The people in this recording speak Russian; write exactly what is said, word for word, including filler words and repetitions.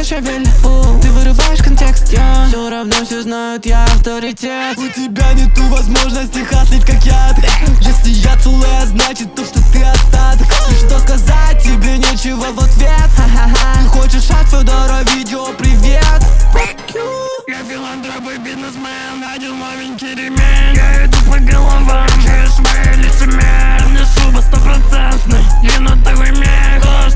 Шавель, фу, ты вырываешь контекст, я все равно все знают, я авторитет. У тебя нету возможности хаслить как я. Если я целая, значит то, что ты остаток. И что сказать, тебе нечего в ответ. Ты хочешь от Федора видео привет. Я филантроп и бизнесмен, один новенький ремень. Я иду по головам через свои лицемер. Мне шуба стопроцентный, длиннотовый мех.